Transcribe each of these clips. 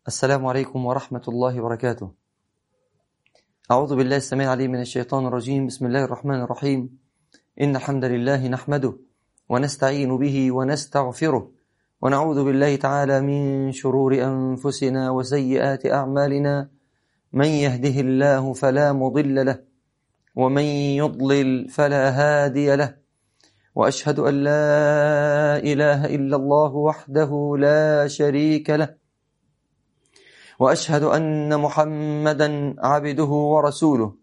السلام عليكم ورحمة الله وبركاته. أعوذ بالله السميع العليم من الشيطان الرجيم. بسم الله الرحمن الرحيم. إن الحمد لله نحمده ونستعين به ونستغفره ونعوذ بالله تعالى من شرور أنفسنا وسيئات أعمالنا. من يهده الله فلا مضل له ومن يضلل فلا هادي له، وأشهد أن لا إله إلا الله وحده لا شريك له، وأشهد أن محمدا عبده ورسوله.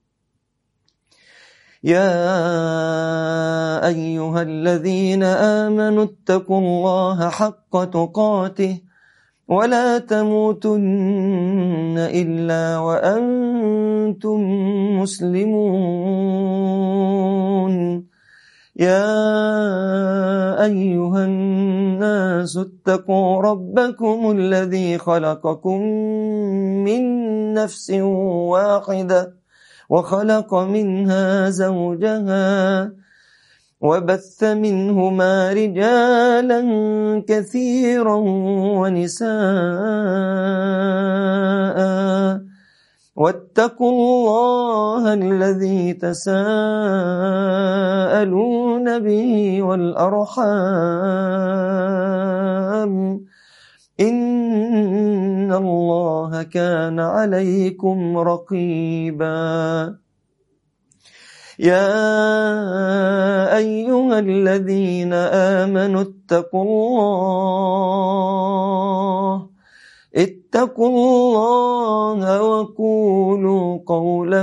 يا أيها الذين آمنوا اتقوا الله حق تقاته ولا تموتن إلا وأنتم مسلمون. يا أيها الناس اتقوا ربكم الذي خلقكم من نفس واحدة وخلق منها زوجها وبث منهما رجالا كثيرا ونساء، واتقوا الله الذي تساءلون به والأرحام، إن الله كان عليكم رقيبا. يا أيها الذين آمنوا اتقوا الله وقولوا قولا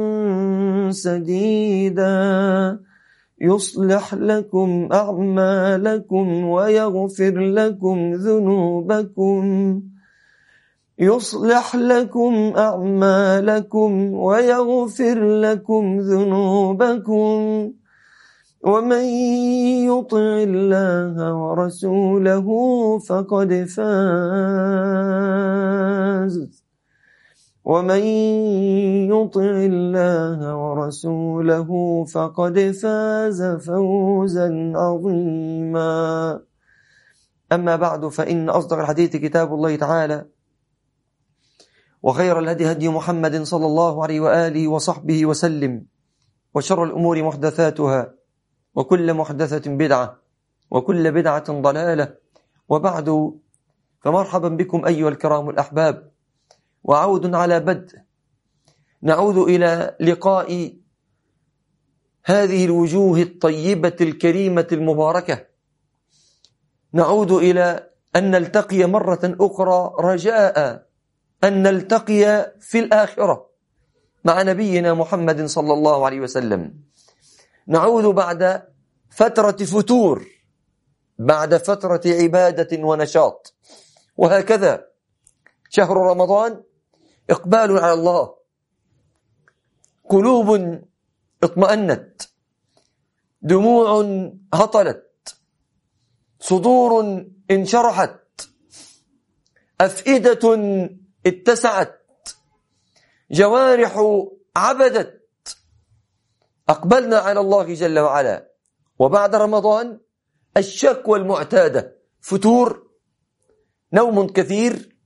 سديدا يصلح لكم أعمالكم ويغفر لكم ذنوبكم ومن يطع الله ورسوله فقد فاز فوزا عظيما. أما بعد، فإن أصدق الحديث كتاب الله تعالى، وخير الهدي هدي محمد صلى الله عليه وآله وصحبه وسلم، وشر الأمور محدثاتها، وكل محدثة بدعة، وكل بدعة ضلالة. وبعد، فمرحبا بكم أيها الكرام الأحباب، وعود على بدء. نعود إلى لقاء هذه الوجوه الطيبة الكريمة المباركة، نعود إلى أن نلتقي مرة أخرى رجاء أن نلتقي في الآخرة مع نبينا محمد صلى الله عليه وسلم. نعود بعد فترة فتور، بعد فترة عبادة ونشاط، وهكذا شهر رمضان إقبال على الله، قلوب اطمأنت، دموع هطلت، صدور انشرحت، أفئدة اتسعت، جوارح عبدت. أقبلنا على الله جل وعلا. وبعد رمضان الشكوى المعتادة، فتور، نوم كثير،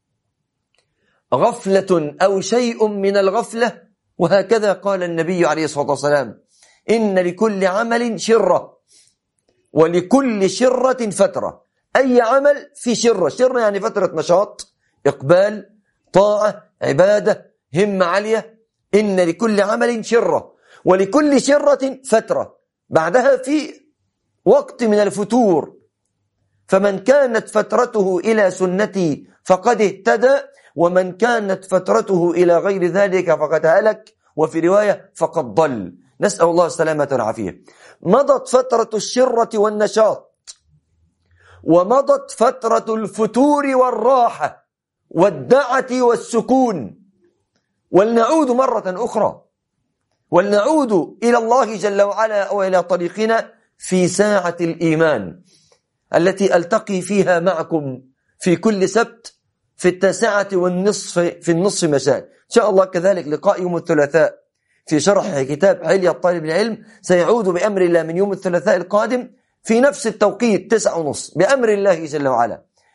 غفلة أو شيء من الغفلة. وهكذا قال النبي عليه الصلاة والسلام: إن لكل عمل شرة ولكل شرة فترة. أي عمل في شرة يعني فترة نشاط، إقبال، طاعة، عبادة، همة عالية. إن لكل عمل شرة ولكل شرة فترة، بعدها في وقت من الفتور. فمن كانت فترته إلى سنتي فقد اهتدى، ومن كانت فترته إلى غير ذلك فقد هلك، وفي رواية فقد ضل. نسأل الله السلامة والعافية. مضت فترة الشرة والنشاط، ومضت فترة الفتور والراحة والدعة والسكون، ولنعود مرة أخرى، ولنعود إلى الله جل وعلا وإلى طريقنا في ساعة الإيمان التي ألتقي فيها معكم في كل سبت في 9:30 في النصف مساء إن شاء الله. كذلك لقاء يوم الثلاثاء في شرح كتاب حلية طالب العلم سيعود بأمر الله من يوم الثلاثاء القادم في نفس التوقيت 9:30 بأمر الله جل وعلا.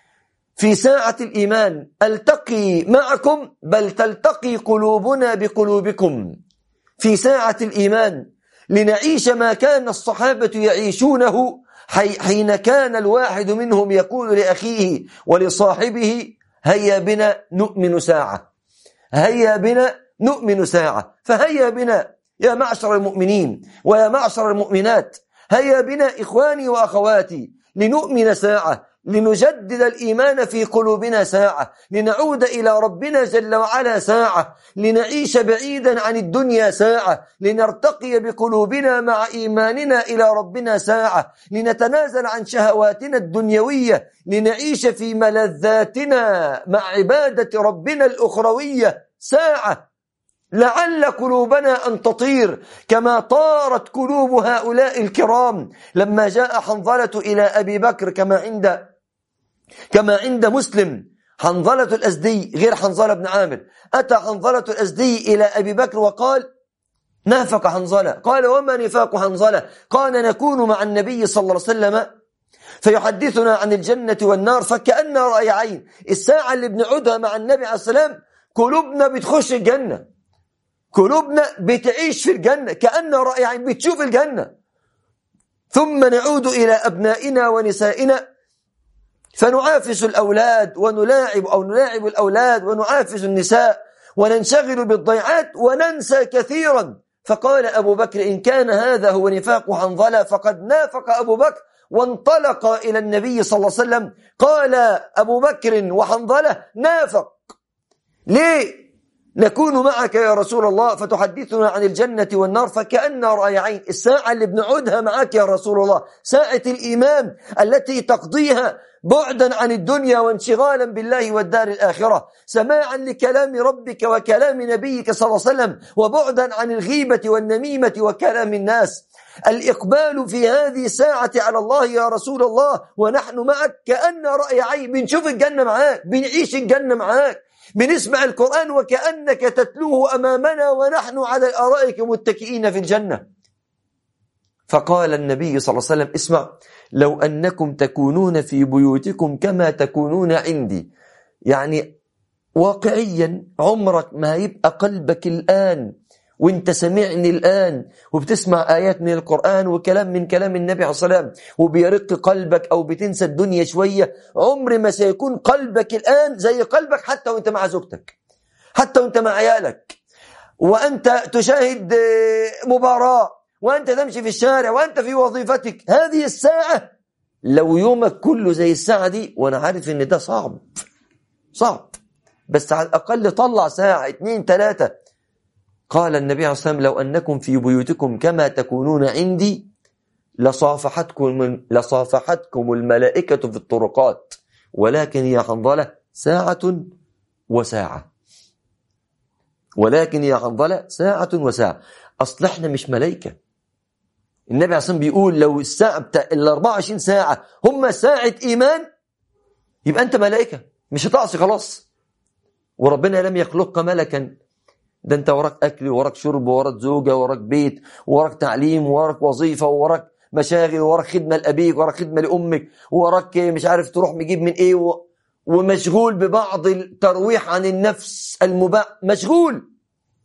في ساعة الإيمان ألتقي معكم بل تلتقي قلوبنا بقلوبكم. في ساعة الإيمان لنعيش ما كان الصحابة يعيشونه حين كان الواحد منهم يقول لأخيه ولصاحبه هيا بنا نؤمن ساعة، هيا بنا نؤمن ساعة. فهيا بنا يا معشر المؤمنين ويا معشر المؤمنات، هيا بنا إخواني وأخواتي لنؤمن ساعة، لنجدد الإيمان في قلوبنا ساعة، لنعود إلى ربنا جل وعلا ساعة، لنعيش بعيدا عن الدنيا ساعة، لنرتقي بقلوبنا مع إيماننا إلى ربنا ساعة، لنتنازل عن شهواتنا الدنيوية، لنعيش في ملذاتنا مع عبادة ربنا الأخروية ساعة، لعل قلوبنا أن تطير كما طارت قلوب هؤلاء الكرام لما جاء حنظلة إلى أبي بكر كما عند مسلم. حنظلة الأزدي غير حنظلة بن عامر، أتى حنظلة الأزدي إلى أبي بكر وقال نافق حنظلة. قال وما نفاق حنظلة؟ قال نكون مع النبي صلى الله عليه وسلم فيحدثنا عن الجنة والنار فكأن رأي عين. الساعة اللي بنعودها مع النبي عليه السلام قلوبنا بتخش الجنة، قلوبنا بتعيش في الجنة كأن رأي عين، بتشوف الجنة. ثم نعود إلى أبنائنا ونسائنا فنعافس الأولاد نلاعب الأولاد ونعافس النساء وننشغل بالضيعات وننسى كثيرا. فقال أبو بكر إن كان هذا هو نفاق حنظلة فقد نافق أبو بكر، وانطلق إلى النبي صلى الله عليه وسلم. قال أبو بكر وحنظلة نافق. ليه؟ نكون معك يا رسول الله فتحدثنا عن الجنة والنار فكأن رأي عين. الساعة اللي بنعودها معك يا رسول الله ساعة الإيمان التي تقضيها بعدا عن الدنيا وانشغالا بالله والدار الآخرة، سماعا لكلام ربك وكلام نبيك صلى الله عليه وسلم، وبعدا عن الغيبة والنميمة وكلام الناس. الإقبال في هذه الساعة على الله يا رسول الله ونحن معك كأن رأي عين، بنشوف الجنة معاك، بنعيش الجنة معاك، بنسمع القرآن وكأنك تتلوه أمامنا ونحن على الأرائك متكئين في الجنة. فقال النبي صلى الله عليه وسلم اسمع لو أنكم تكونون في بيوتكم كما تكونون عندي، يعني واقعيا عمرك ما يبقى قلبك الآن وانت سمعني الآن وبتسمع آيات من القرآن وكلام من كلام النبي عليه الصلاة والسلام وبيرق قلبك أو بتنسى الدنيا شوية، عمر ما سيكون قلبك الآن زي قلبك حتى وانت مع زوجتك، حتى وانت مع عيالك، وأنت تشاهد مباراة، وأنت تمشي في الشارع، وأنت في وظيفتك. هذه الساعة لو يومك كله زي الساعة دي، وأنا عارف إن ده صعب، بس على الأقل طلع ساعة 2 3. قال النبي عليه الصلاة والسلام لو أنكم في بيوتكم كما تكونون عندي لصافحتكم الملائكة في الطرقات، ولكن يا حنظلة ساعة وساعة، ولكن يا حنظلة ساعة وساعة. أصل احنا مش ملائكة. النبي عليه الصلاة والسلام بيقول لو الساعة بتاع 24 ساعة هم ساعة إيمان يبقى أنت ملائكة مش هتعصي خلاص. وربنا لم يخلقك ملكا، ده أنت وراك أكل وراك شرب وراك زوجة وراك بيت وراك تعليم وراك وظيفة وراك مشاغل وراك خدمة لأبيك وراك خدمة لأمك وراك مش عارف تروح مجيب من إيه ومشغول ببعض الترويح عن النفس المباح، مشغول.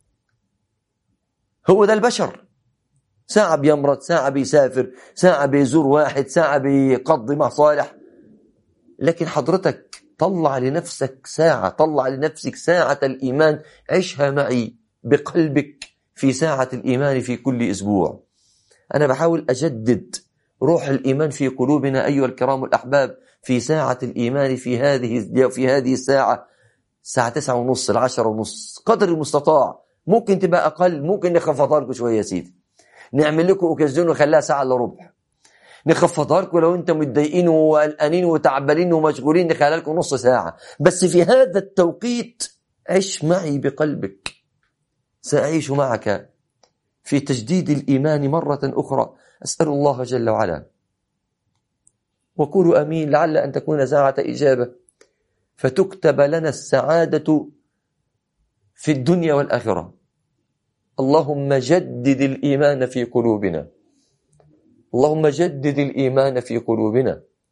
هو ده البشر، ساعة بيمرض، ساعة بيسافر، ساعة بيزور واحد، ساعة بيقضي مصالح. لكن حضرتك طلع لنفسك ساعة، طلع لنفسك ساعة الإيمان، عيشها معي بقلبك في ساعة الإيمان في كل أسبوع. أنا بحاول أجدد روح الإيمان في قلوبنا أيها الكرام الأحباب في ساعة الإيمان في هذه الساعة، الساعة 9:30 10:30 قدر المستطاع. ممكن تبقى أقل، ممكن نخفضها لكم شوية يا سيدي، نعمل لكم أوكازيون وخليها ساعة إلا ربع، نخفضها لكم لو انتم متضايقين وقلقانين وتعبانين ومشغولين نخليها لكم نص ساعة. بس في هذا التوقيت عش معي بقلبك، سأعيش معك في تجديد الإيمان مرة أخرى. أسأل الله جل وعلا وقولوا أمين لعل أن تكون ساعة إجابة فتكتب لنا السعادة في الدنيا والآخرة. اللهم جدد الإيمان في قلوبنا، اللهم جدد الإيمان في قلوبنا،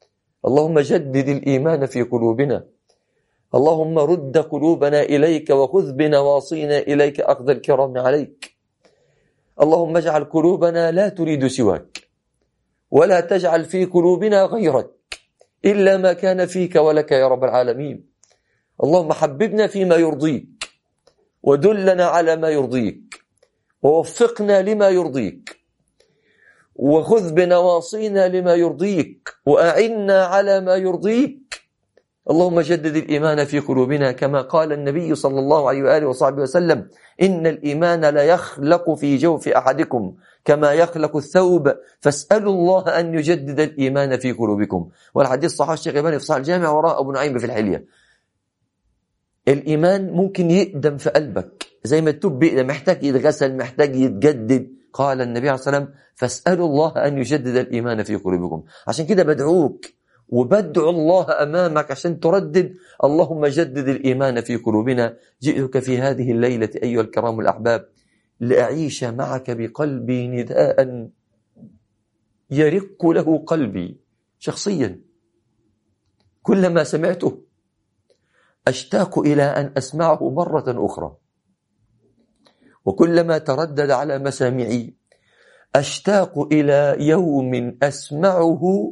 اللهم جدد الإيمان في قلوبنا. اللهم رد قلوبنا إليك وخذ بنواصينا إليك أخذ الكرام عليك. اللهم اجعل قلوبنا لا تريد سواك، ولا تجعل في قلوبنا غيرك إلا ما كان فيك ولك يا رب العالمين. اللهم حببنا فيما يرضيك، ودلنا على ما يرضيك، ووفقنا لما يرضيك، وخذ بنواصينا لما يرضيك، وأعنا على ما يرضيك. اللهم جدد الإيمان في قلوبنا كما قال النبي صلى الله عليه وآله وصحبه وسلم: إن الإيمان لا يخلق في جوف أحدكم كما يخلق الثوب، فاسألوا الله أن يجدد الإيمان في قلوبكم. والحديث صحيح الشيخ الألباني في صحيح الجامع، وراء أبو نعيم في الحلية. الإيمان ممكن يقدم في قلبك زي ما التوب بيقدم، محتاج يتغسل، محتاج يتجدد. قال النبي عليه الصلاة والسلام: فاسألوا الله أن يجدد الإيمان في قلوبكم. عشان كده بدعوك وبدعو الله أمامك عشان تردد: اللهم جدد الإيمان في قلوبنا. جئتك في هذه الليلة أيها الكرام الأحباب لأعيش معك بقلبي نداء يرق له قلبي شخصيا. كلما سمعته أشتاق إلى أن أسمعه مرة أخرى، وكلما تردد على مسامعي أشتاق إلى يوم أسمعه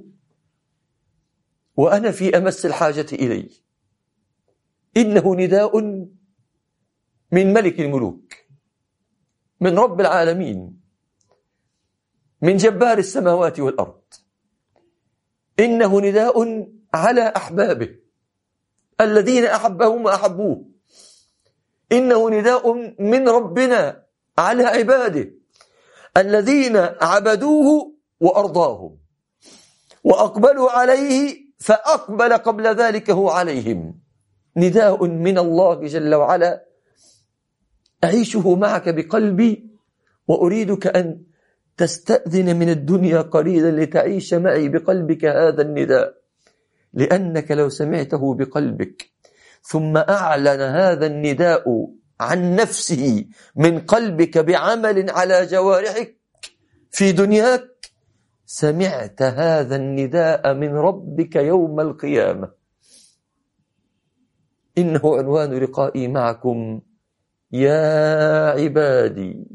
وأنا في أمس الحاجة إليه. إنه نداء من ملك الملوك، من رب العالمين، من جبار السماوات والأرض. إنه نداء على أحبابه الذين أحبهم وأحبوه. إنه نداء من ربنا على عباده الذين عبدوه وأرضاهم وأقبلوا عليه فأقبل قبل ذلك هو عليهم. نداء من الله جل وعلا أعيشه معك بقلبي، وأريدك أن تستأذن من الدنيا قليلا لتعيش معي بقلبك هذا النداء، لأنك لو سمعته بقلبك ثم أعلن هذا النداء عن نفسه من قلبك بعمل على جوارحك في دنياك، سمعت هذا النداء من ربك يوم القيامة. إنه عنوان لقائي معكم: يا عبادي.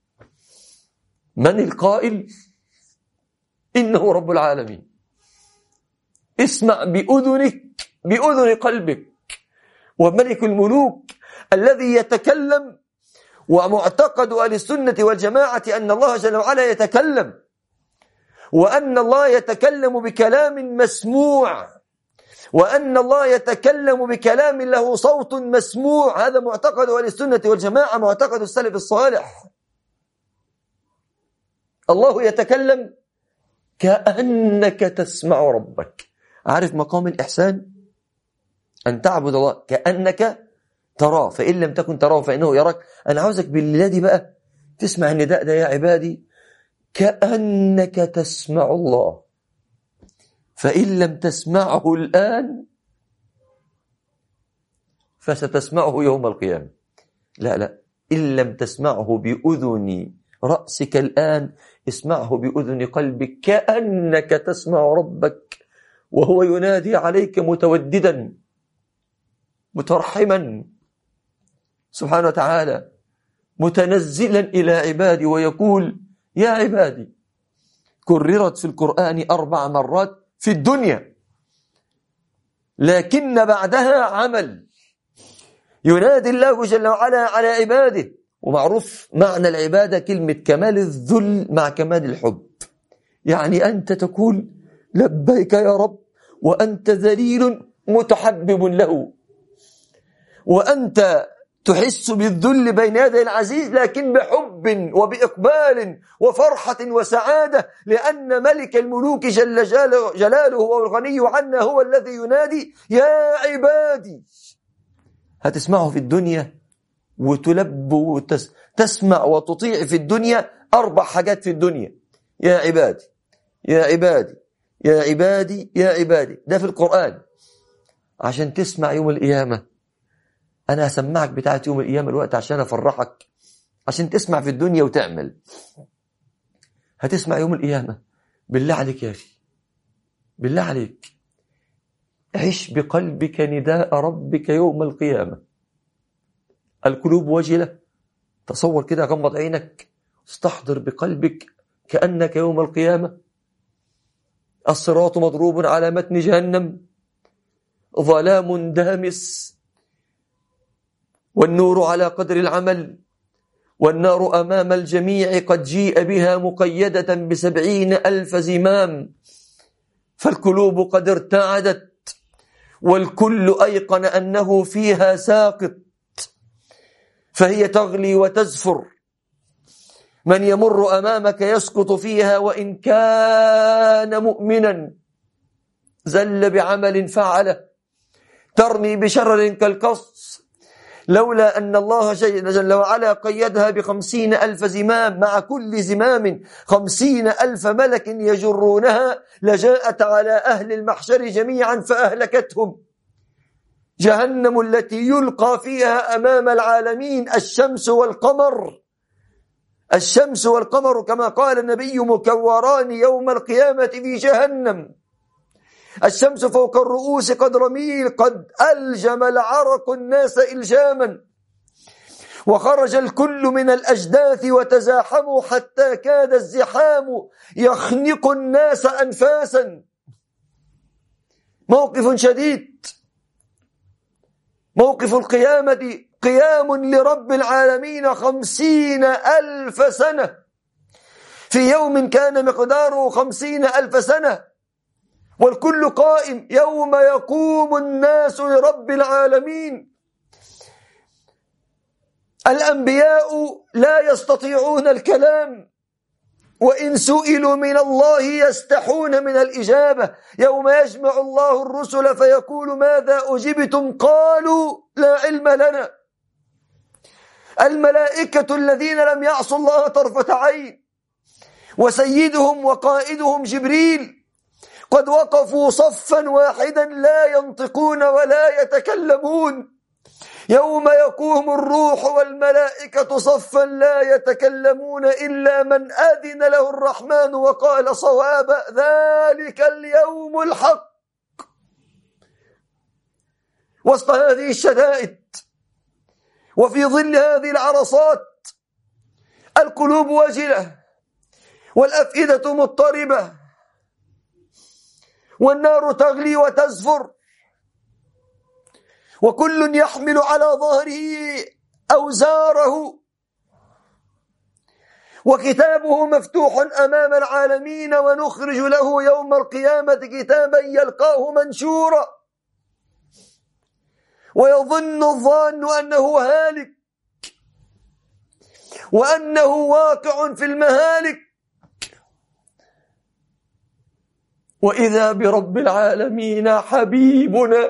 من القائل؟ إنه رب العالمين. اسمع بأذنك، بأذن قلبك، وملك الملوك الذي يتكلم. ومعتقد أهل السنة والجماعة أن الله جل وعلا يتكلم، وأن الله يتكلم بكلام مسموع، وأن الله يتكلم بكلام له صوت مسموع. هذا معتقد أهل السنة والجماعة، معتقد السلف الصالح. الله يتكلم كأنك تسمع ربك. عارف مقام الإحسان؟ أن تعبد الله كأنك تراه، فإن لم تكن تراه فإنه يراك. أنا عاوزك بالليلة دي بقى تسمع النداء ده: يا عبادي، كأنك تسمع الله. فإن لم تسمعه الآن فستسمعه يوم القيامة. لا، إن لم تسمعه بأذن رأسك الآن، اسمعه بأذن قلبك كأنك تسمع ربك وهو ينادي عليك متوددا مترحما سبحانه وتعالى، متنزلا إلى عبادي ويقول: يا عبادي. كررت في القرآن 4 مرات في الدنيا، لكن بعدها عمل. ينادي الله جل وعلا على عباده. ومعروف معنى العبادة كلمة كمال الذل مع كمال الحب. يعني أنت تقول: لبيك يا رب، وأنت ذليل متحبب له، وأنت تحس بالذل بين يدي العزيز، لكن بحب وبإقبال وفرحة وسعادة، لأن ملك الملوك جل جلاله والغني عنا هو الذي ينادي: يا عبادي. هتسمعه في الدنيا وتلب وتسمع وتطيع في الدنيا 4 حاجات في الدنيا: يا عبادي، يا عبادي، يا عبادي، يا عبادي. ده في القرآن. عشان تسمع يوم القيامة، أنا هسمعك بتاعت يوم القيامة الوقت عشان أفرحك، عشان تسمع في الدنيا وتعمل. هتسمع يوم القيامة. بالله عليك يا أخي، بالله عليك، عش بقلبك نداء ربك يوم القيامة. القلوب وجلة. تصور كده، غمض عينك، استحضر بقلبك كأنك يوم القيامة. الصراط مضروب على متن جهنم، ظلام دامس، والنور على قدر العمل، والنار أمام الجميع قد جيء بها مقيدة ب70,000 زمام، فالقلوب قد ارتعدت، والكل أيقن أنه فيها ساقط، فهي تغلي وتزفر. من يمر أمامك يسقط فيها وإن كان مؤمنا، زل بعمل فعله، ترمي بشرر كالقص، لولا أن الله جل وعلا قيدها ب50,000 زمام، مع كل زمام 50,000 ملك يجرونها، لجاءت على أهل المحشر جميعا فأهلكتهم. جهنم التي يلقى فيها أمام العالمين الشمس والقمر، الشمس والقمر كما قال النبي مكوران يوم القيامة في جهنم. الشمس فوق الرؤوس قد رميل، قد ألجم العرق الناس إلجاما، وخرج الكل من الأجداث وتزاحموا حتى كاد الزحام يخنق الناس أنفاسا. موقف شديد، موقف القيامة قيام لرب العالمين 50,000 سنة في يوم كان مقداره 50,000 سنة، والكل قائم يوم يقوم الناس لرب العالمين. الأنبياء لا يستطيعون الكلام، وإن سئلوا من الله يستحون من الإجابة. يوم يجمع الله الرسل فيقول ماذا أجبتم؟ قالوا لا علم لنا. الملائكة الذين لم يعصوا الله طرفة عين، وسيدهم وقائدهم جبريل، قد وقفوا صفا واحدا لا ينطقون ولا يتكلمون. يوم يقوم الروح والملائكة صفا لا يتكلمون إلا من أذن له الرحمن وقال صوابا، ذلك اليوم الحق. وسط هذه الشدائد وفي ظل هذه العرصات، القلوب وجلة والأفئدة مضطربة، والنار تغلي وتزفر، وكل يحمل على ظهره أوزاره، وكتابه مفتوح أمام العالمين، ونخرج له يوم القيامة كتابا يلقاه منشورا، ويظن الظان أنه هالك وأنه واقع في المهالك، وإذا برب العالمين حبيبنا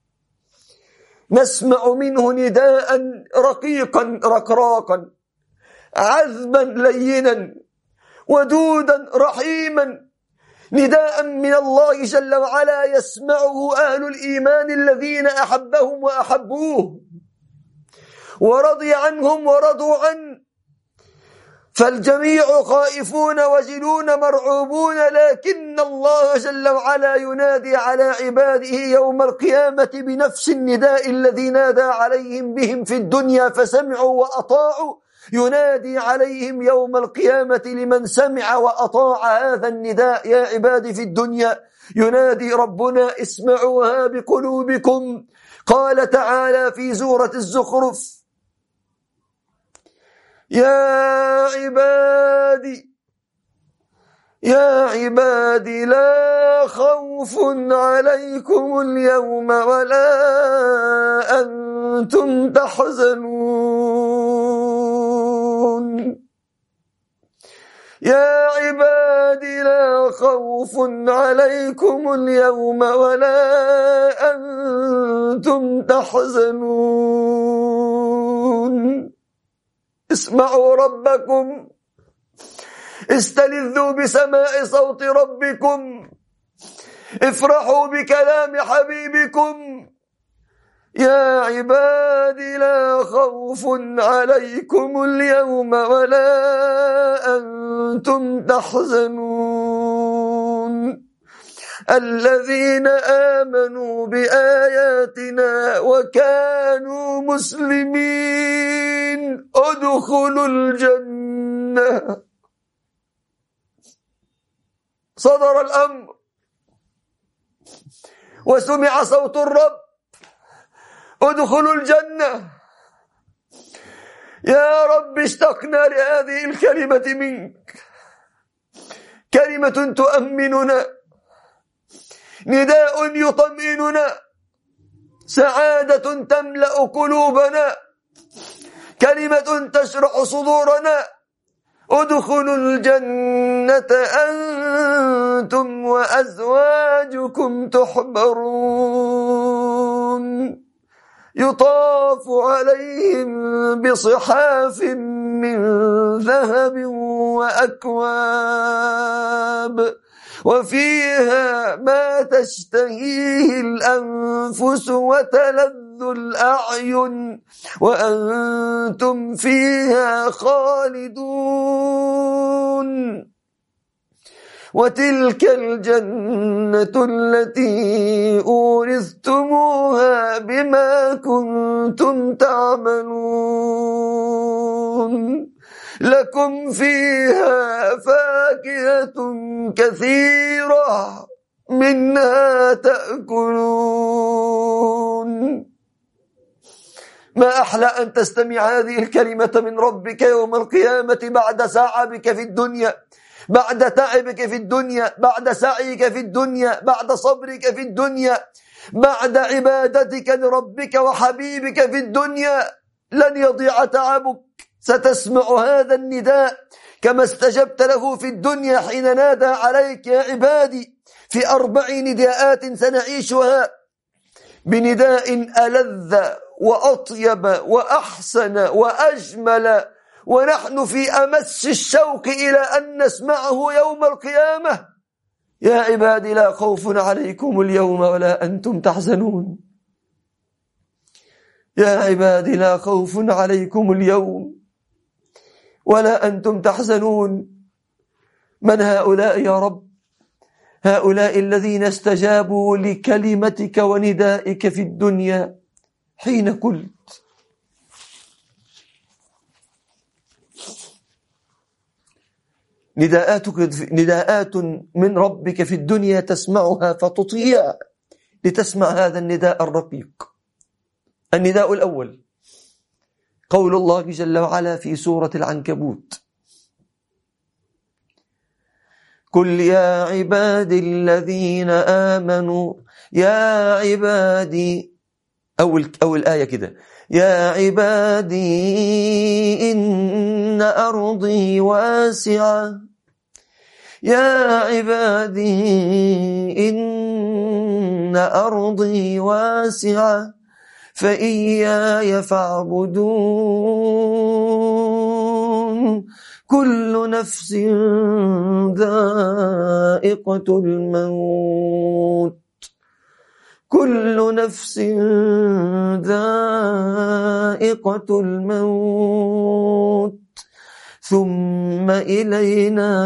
نسمع منه نداء رقيقا رقراقا، عذبا لينا، ودودا رحيما، نداء من الله جل وعلا يسمعه أهل الإيمان الذين أحبهم وأحبوه، ورضي عنهم ورضوا عنه. فالجميع خائفون وجلون مرعوبون، لكن الله جل وعلا ينادي على عباده يوم القيامة بنفس النداء الذي نادى عليهم بهم في الدنيا فسمعوا وأطاعوا. ينادي عليهم يوم القيامة لمن سمع وأطاع هذا النداء: يا عبادي في الدنيا ينادي ربنا اسمعوها بقلوبكم. قال تعالى في سورة الزخرف: يا عبادي لا خوف عليكم اليوم ولا أنتم تحزنون. يا عبادي لا خوف عليكم اليوم ولا أنتم تحزنون. اسمعوا ربكم، استلذوا بسماع صوت ربكم، افرحوا بكلام حبيبكم. يا عبادي لا خوف عليكم اليوم ولا أنتم تحزنون. الذين آمنوا بآياتنا وكانوا مسلمين ادخلوا الجنة. صدر الأمر وسمع صوت الرب ادخلوا الجنة. يا رب اشتقنا لهذه الكلمة منك، كلمة تؤمننا، نداء يطمئننا، سعادة تملأ قلوبنا، كلمة تشرح صدورنا. ادخلوا الجنة أنتم وأزواجكم تحبرون يطاف عليهم بصحاف من ذهب وأكواب وفيها ما تشتهيه الأنفس وتلذ الأعين وأنتم فيها خالدون. وتلك الجنة التي أورثتموها بما كنتم تعملون لكم فيها فاكهة كثيرة منها تأكلون. ما أحلى أن تستمع هذه الكلمة من ربك يوم القيامة بعد سعيك في الدنيا، بعد تعبك في الدنيا، بعد سعيك في الدنيا، بعد صبرك في الدنيا، بعد عبادتك لربك وحبيبك في الدنيا. لن يضيع تعبك، ستسمع هذا النداء كما استجبت له في الدنيا حين نادى عليك يا عبادي في 4 نداءات سنعيشها بنداء ألذ وأطيب وأحسن وأجمل، ونحن في أمس الشوق إلى أن نسمعه يوم القيامة. يا عبادي لا خوف عليكم اليوم ولا أنتم تحزنون. يا عبادي لا خوف عليكم اليوم ولا أنتم تحزنون. من هؤلاء يا رب؟ هؤلاء الذين استجابوا لكلمتك وندائك في الدنيا حين قلت نداءات من ربك في الدنيا تسمعها فتطيع لتسمع هذا النداء الرقيق. النداء الأول قول الله جل وعلا في سورة العنكبوت: قل يا عبادي الذين آمنوا. يا عبادي أول آية كده: يا عبادي إن أرضي واسعة. يا عبادي إن أرضي واسعة فإياي فاعبدون. كل نفس ذائقة الموت. كل نفس ذائقة الموت ثم إلينا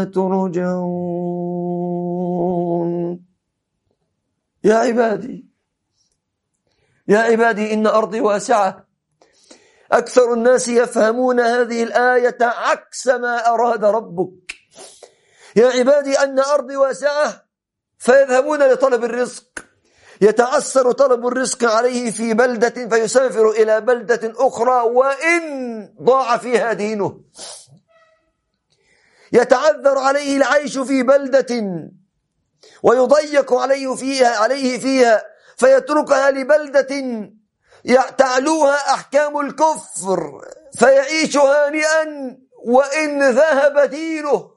ترجعون. يا عبادي، يا عبادي إن أرضي واسعة. أكثر الناس يفهمون هذه الآية عكس ما أراد ربك. يا عبادي أن أرضي واسعة فيذهبون لطلب الرزق، يتعسر طلب الرزق عليه في بلدة فيسافر إلى بلدة أخرى وإن ضاع فيها دينه. يتعذر عليه العيش في بلدة ويضيق عليه فيها فيتركها لبلدة تعلوها أحكام الكفر فيعيش هانئا وإن ذهب دينه.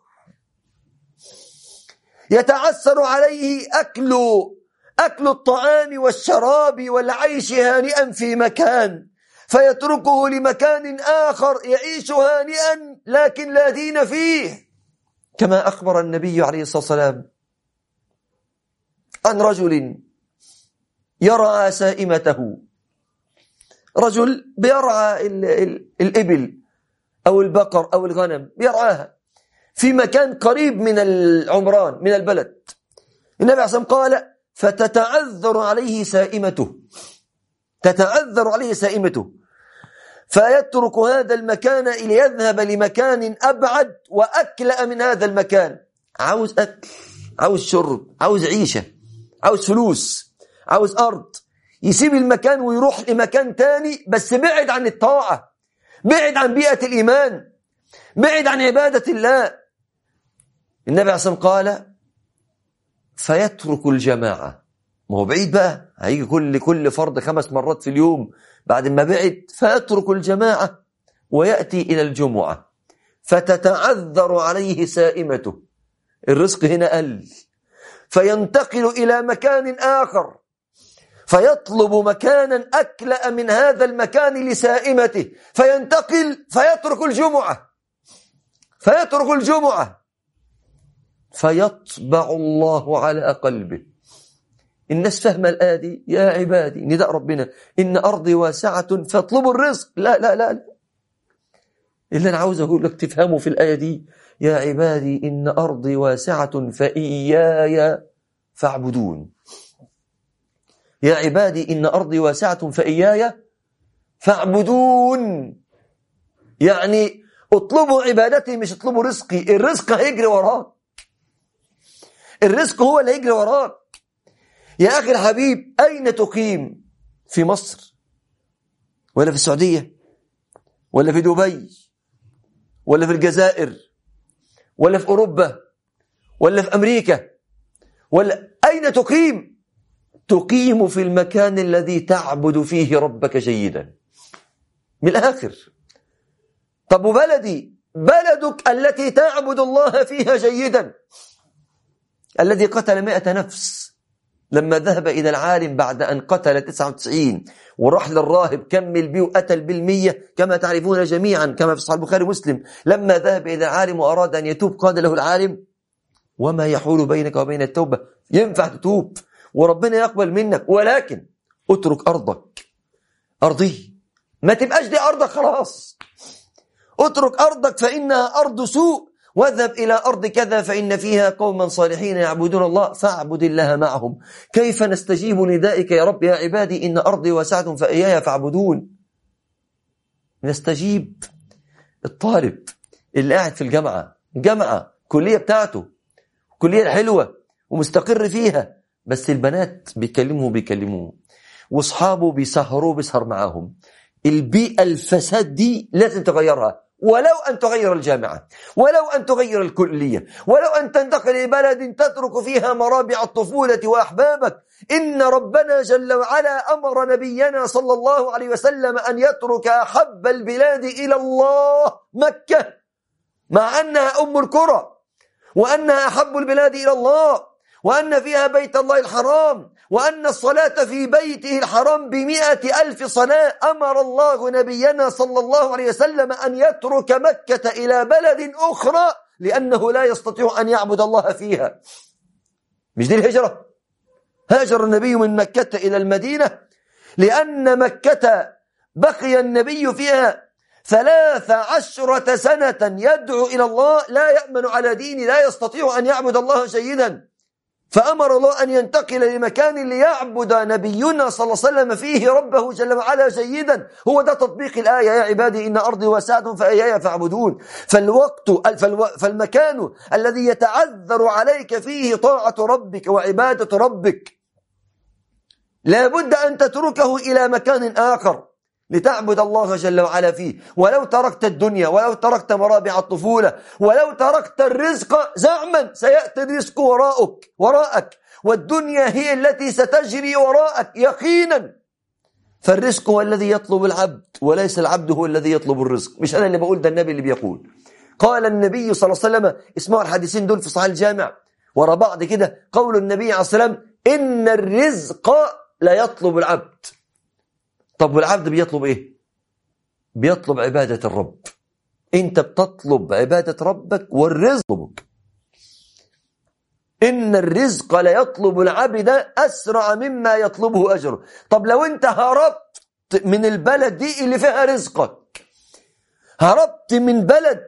يتعسر عليه أكل الطعام والشراب والعيش هانئا في مكان فيتركه لمكان آخر يعيش هانئا لكن لا دين فيه. كما أخبر النبي عليه الصلاة والسلام عن رجل يرعى سائمته، رجل بيرعى الإبل أو البقر أو الغنم، بيرعاها في مكان قريب من العمران من البلد. النبي عليه الصلاة والسلام قال فتتعذر عليه سائمته، تتعذر عليه سائمته فيترك هذا المكان ليذهب لمكان أبعد وأكلأ من هذا المكان. عاوز أكل، عاوز شرب، عاوز عيشة، عاوز فلوس، عاوز أرض، يسيب المكان ويروح لمكان تاني بس بعد عن الطاعة، بعد عن بيئة الإيمان، بعد عن عبادة الله. النبي عليه الصلاة والسلام قال فيترك الجماعة. ما هو بعيد بقى، هيجي كل فرض 5 مرات في اليوم بعد ما بعد، فيترك الجماعة ويأتي إلى الجمعة فتتعذر عليه سائمته، الرزق هنا قل، فينتقل إلى مكان آخر فيطلب مكانا أكلأ من هذا المكان لسائمته، فينتقل فيترك الجمعة فيطبع الله على قلبه. الناس فهم الآية دي، يا عبادي نداء ربنا إن أرضي واسعة فاطلبوا الرزق. لا لا لا لا، اللي أنا عاوز أقول لك تفهموا في الآية دي يا عبادي إن أرضي واسعة فإياي فاعبدون. يا عبادي إن أرضي واسعة فإياي فاعبدون، يعني اطلبوا عبادتي مش اطلبوا رزقي. الرزق هيجري وراك، الرزق هو اللي هيجري وراك. يا أخي الحبيب، أين تقيم؟ في مصر ولا في السعودية ولا في دبي ولا في الجزائر ولا في أوروبا ولا في أمريكا ولا أين تقيم؟ تقيم في المكان الذي تعبد فيه ربك جيدا. من الآخر، طب وبلدي، بلدك التي تعبد الله فيها جيدا. الذي قتل 100 نفس لما ذهب إلى العالم بعد أن قتل 99 وراح للراهب كمل بيه وقتل بال100 كما تعرفون جميعا كما في صحيح البخاري ومسلم، لما ذهب إلى العالم وأراد أن يتوب قال له العالم وما يحول بينك وبين التوبة؟ ينفع تتوب وربنا يقبل منك، ولكن اترك أرضك، أرضي ما تبقاش دي أرضك خلاص، اترك أرضك فإنها أرض سوء، واذهب إلى أرض كذا فإن فيها قوما صالحين يعبدون الله فاعبد الله معهم. كيف نستجيب ندائك يا رب يا عبادي إن أرضي واسعة فإياي فاعبدون؟ نستجيب الطالب اللي قاعد في الجامعة كلية بتاعته، كلية حلوة ومستقر فيها، بس البنات بيكلموه واصحابه بيسهر معاهم. البيئة الفساد دي لازم تغيرها، ولو أن تغير الجامعة، ولو أن تغير الكلية، ولو أن تنتقل إلى بلد تترك فيها مرابع الطفولة وأحبابك. إن ربنا جل وعلا أمر نبينا صلى الله عليه وسلم أن يترك أحب البلاد إلى الله مكة، مع أنها أم القرى وأنها أحب البلاد إلى الله، وأن فيها بيت الله الحرام، وأن الصلاة في بيته الحرام ب100,000 صلاة. أمر الله نبينا صلى الله عليه وسلم أن يترك مكة إلى بلد أخرى لأنه لا يستطيع أن يعبد الله فيها. مش دي الهجرة؟ هاجر النبي من مكة إلى المدينة لأن مكة بقي النبي فيها 13 سنة يدعو إلى الله، لا يأمن على دين، لا يستطيع أن يعبد الله جيدا، فأمر الله أن ينتقل لمكان ليعبد نبينا صلى الله عليه وسلم فيه ربه جل وعلا جيدا. هو ده تطبيق الآية يا عبادي إن أرضي واسعة فإياي فاعبدون. فالمكان الذي يتعذر عليك فيه طاعة ربك وعبادة ربك لا بد أن تتركه إلى مكان آخر لتعبد الله جل وعلا فيه. ولو تركت الدنيا، ولو تركت مرابع الطفولة، ولو تركت الرزق زعما سيأتي الرزق وراءك، والدنيا هي التي ستجري وراءك يقينا. فالرزق هو الذي يطلب العبد وليس العبد هو الذي يطلب الرزق. مش أنا اللي بقول، ده النبي اللي بيقول. قال النبي صلى الله عليه وسلم، اسمعوا الحديثين دول في صحيح الجامع ورا بعض كده، قول النبي عليه الصلاة والسلام إن الرزق لا يطلب العبد. طب والعبد بيطلب ايه؟ بيطلب عبادة الرب. انت بتطلب عبادة ربك والرزق يطلبك. إن الرزق لا يطلب العبد أسرع مما يطلبه أجره. طب لو انت هربت من البلد دي اللي فيها رزقك، هربت من بلد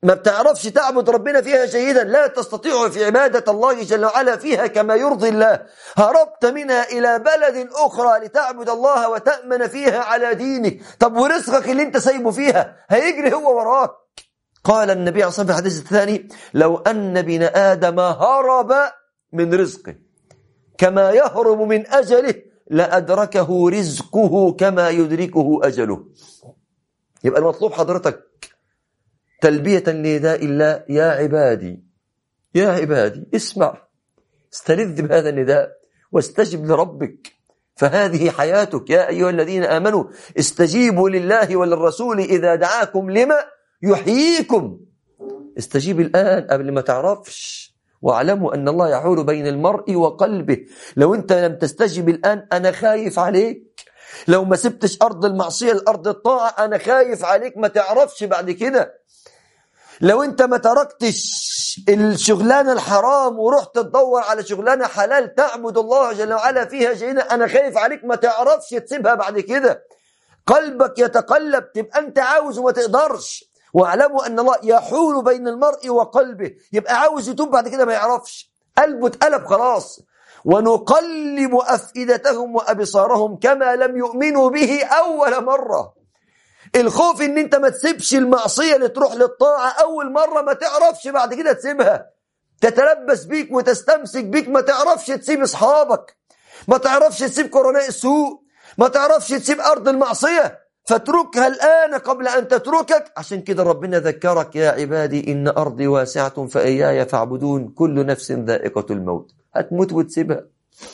ما بتعرفش تعبد ربنا فيها جيدا، لا تستطيع في عبادة الله جل وعلا فيها كما يرضي الله، هربت منها إلى بلد أخرى لتعبد الله وتأمن فيها على دينك، طب ورزقك اللي انت سايبه فيها هيجري هو وراك. قال النبي عليه الصلاة والسلام في الحديث الثاني: لو أن ابن آدم هرب من رزقه كما يهرب من أجله لأدركه رزقه كما يدركه أجله. يبقى المطلوب حضرتك تلبية لنداء الله: يا عبادي يا عبادي، اسمع، استلذ بهذا النداء واستجب لربك، فهذه حياتك. يا أيها الذين آمنوا استجيبوا لله وللرسول إذا دعاكم لما يحييكم. استجيب الآن قبل ما تعرفش، واعلموا أن الله يحول بين المرء وقلبه. لو أنت لم تستجب الآن أنا خايف عليك، لو ما سبتش أرض المعصية لأرض الطاعة أنا خايف عليك، ما تعرفش بعد كده. لو أنت ما تركتش الشغلانة الحرام ورحت تدور على شغلانة حلال تعبد الله جل وعلا فيها جيدا، أنا خايف عليك، ما تعرفش تسيبها بعد كده. قلبك يتقلب، تبقى أنت عاوز وما تقدرش. واعلموا أن الله يحول بين المرء وقلبه، يبقى عاوز يتوب بعد كده ما يعرفش، قلبه اتقلب خلاص. ونقلب أفئدتهم وأبصارهم كما لم يؤمنوا به أول مرة. الخوف ان انت ما تسيبش المعصية اللي تروح للطاعة أول مرة، ما تعرفش بعد كده تسيبها، تتلبس بيك وتستمسك بيك، ما تعرفش تسيب أصحابك، ما تعرفش تسيب قرناء السوء، ما تعرفش تسيب أرض المعصية، فاتركها الآن قبل أن تتركك. عشان كده ربنا ذكرك: يا عبادي إن أرضي واسعة فإياي فاعبدون، كل نفس ذائقة الموت. هتموت وتسيبها،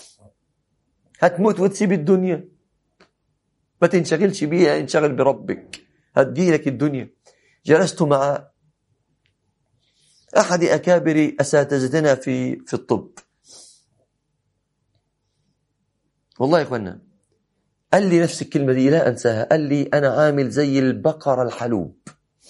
هتموت وتسيب الدنيا، ما تنشغلش بيها، انشغل بربك، هتجيلك الدنيا. جلست مع أحد أكابر أساتذتنا في الطب، والله يا إخوانا، قال لي نفس الكلمة دي لا أنساها. قال لي: أنا عامل زي البقرة الحلوب.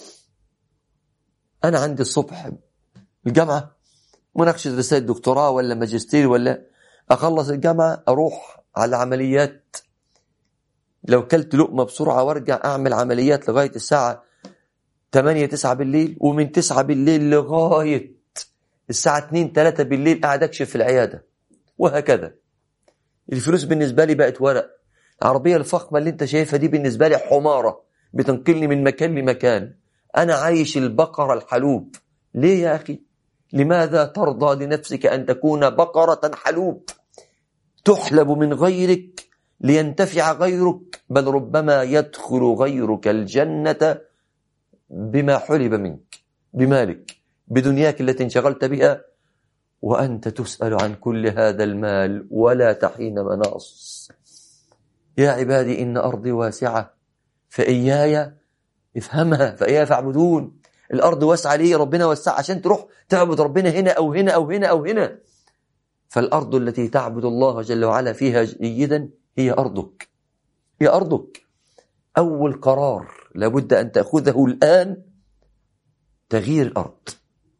أنا عندي الصبح الجامعة مناقشة رسالة دكتوراه ولا ماجستير، ولا أخلص الجامعة أروح على العمليات، لو كلت لقمة بسرعة وارجع أعمل عمليات لغاية الساعة 8-9 بالليل، ومن 9 بالليل لغاية الساعة 2-3 بالليل قاعد أكشف في العيادة، وهكذا. الفلوس بالنسبة لي بقت ورق. العربية الفخمة اللي انت شايفها دي بالنسبة لي حمارة بتنقلني من مكان لمكان. أنا عايش البقرة الحلوب. ليه يا أخي؟ لماذا ترضى لنفسك أن تكون بقرة حلوب تحلب من غيرك لينتفع غيرك، بل ربما يدخل غيرك الجنة بما حلب منك، بمالك، بدنياك التي انشغلت بها، وأنت تسأل عن كل هذا المال ولا تحين مناص. يا عبادي إن أرضي واسعة فإياي، افهمها، فإياي فاعبدون. الأرض واسعة ليه؟ ربنا وسع عشان تروح تعبد ربنا هنا أو هنا أو هنا أو هنا. فالأرض التي تعبد الله جل وعلا فيها جيدا هي أرضك، هي أرضك. أول قرار لابد أن تأخذه الآن تغيير الأرض،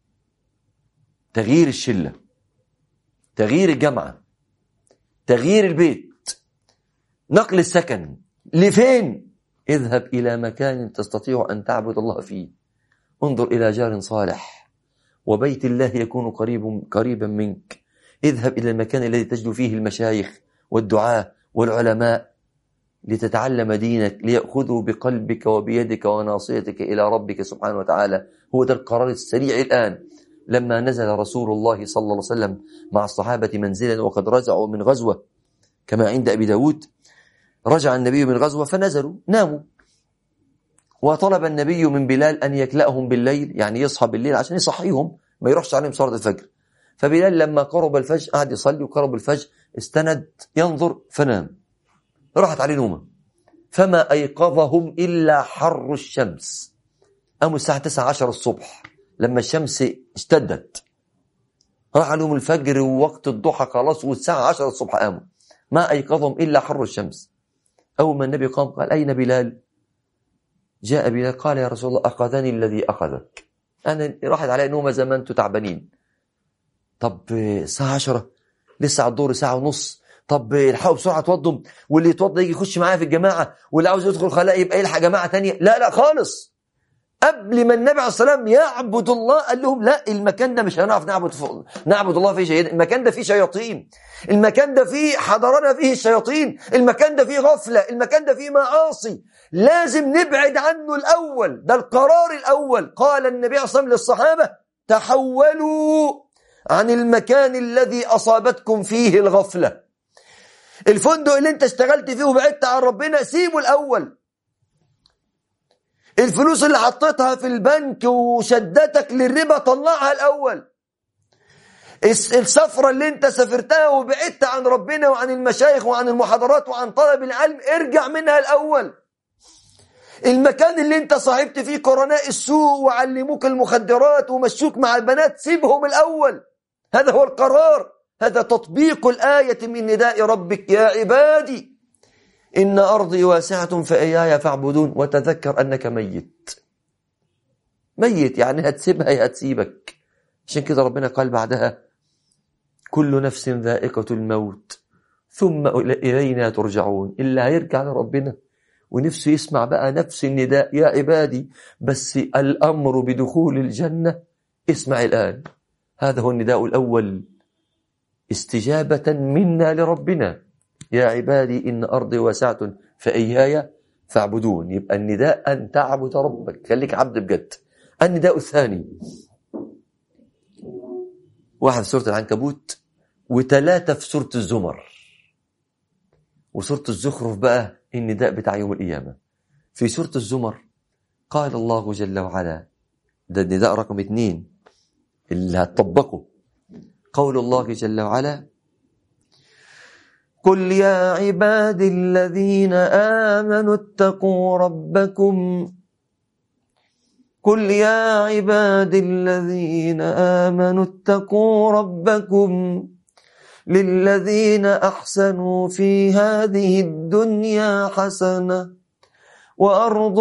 تغيير الشلة، تغيير الجامعة، تغيير البيت، نقل السكن. لفين؟ اذهب إلى مكان تستطيع أن تعبد الله فيه. انظر إلى جار صالح، وبيت الله يكون قريبا منك. اذهب إلى المكان الذي تجد فيه المشايخ والدعاة والعلماء لتتعلم دينك، ليأخذوا بقلبك وبيدك وناصيتك إلى ربك سبحانه وتعالى. هو ده القرار السريع الآن. لما نزل رسول الله صلى الله عليه وسلم مع الصحابة منزلا وقد رجعوا من غزوة كما عند أبي داود، رجع النبي من غزوة فنزلوا ناموا، وطلب النبي من بلال أن يكلأهم بالليل، يعني يصحى بالليل عشان يصحيهم ما يروحش عليهم صلاة الفجر. فبلال لما قرب الفجر قعد يصلي، وقرب الفجر استند ينظر فنام، راحت عليه نومه، فما أيقظهم إلا حر الشمس. قاموا الساعة 9-10 الصبح لما الشمس اشتدت، راح عليهم الفجر ووقت الضحى خلاص، والساعة 10 الصبح قاموا، ما أيقظهم إلا حر الشمس. أول ما النبي قام قال: أين بلال؟ جاء بلال قال: يا رسول الله أخذني الذي أخذك، أنا راحت علي نومة زمان، أنتوا تعبانين. طب الساعة 10 لسه على الظهر ساعة ونص، طب الحقوا بسرعة توضوا، واللي يتوضى يجي يخش معايا في الجماعة، واللي عاوز يدخل خلاء يبقى يلحق جماعة تانية. لا لا خالص، قبل ما النبي عليه الصلاة والسلام يعبد الله قال لهم لا، المكان ده مش هنعرف نعبد الله فيه شيء، المكان ده فيه شياطين، المكان ده فيه حضرنا فيه الشياطين، المكان ده فيه غفلة، المكان ده فيه معاصي، لازم نبعد عنه الأول. ده القرار الأول. قال النبي عليه الصلاة والسلام للصحابة: تحولوا عن المكان الذي أصابتكم فيه الغفلة. الفندق اللي انت اشتغلت فيه وبعدت عن ربنا سيبه الأول. الفلوس اللي حطيتها في البنك وشدتك للربا طلعها الأول. السفرة اللي انت سافرتها وبعدت عن ربنا وعن المشايخ وعن المحاضرات وعن طلب العلم ارجع منها الأول. المكان اللي انت صاحبت فيه قرناء السوء وعلموك المخدرات ومشوك مع البنات سيبهم الأول. هذا هو القرار، هذا تطبيق الآية من نداء ربك: يا عبادي إن أرضي واسعة فإياي فاعبدون. وتذكر أنك ميت، يعني هتسيبها هتسيبك. عشان كده ربنا قال بعدها: كل نفس ذائقة الموت ثم إلينا ترجعون. اللي هيرجع لربنا ونفسه يسمع بقى نفس النداء: يا عبادي، بس الأمر بدخول الجنة، اسمع الآن. هذا هو النداء الأول، استجابة منا لربنا: يا عبادي إن أرضي واسعة فإياي فاعبدون. يبقى النداء أن تعبد ربك، خليك عبد بجد. النداء الثاني 1 في سورة العنكبوت، و3 في سورة الزمر، وسورة الزخرف بقى النداء بتاع يوم القيامة. في سورة الزمر قال الله جل وعلا، ده النداء رقم 2 اللي هتطبقه، قول الله جل وعلا: قل يا عبادي الذين آمنوا اتقوا ربكم، قل يا عبادي الذين آمنوا اتقوا ربكم للذين أحسنوا في هذه الدنيا حسنة وأرض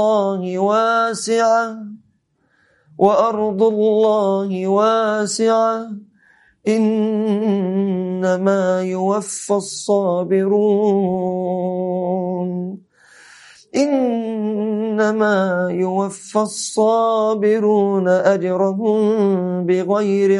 الله واسعة إنما يوفى الصابرون أجرهم بغير